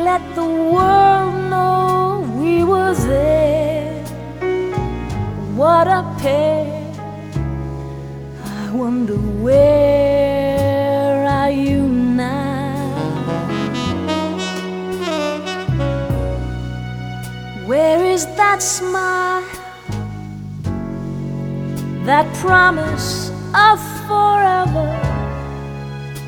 let the world know we were there. What a pair. I wonder where are you now? Where is that smile, that promise of forever?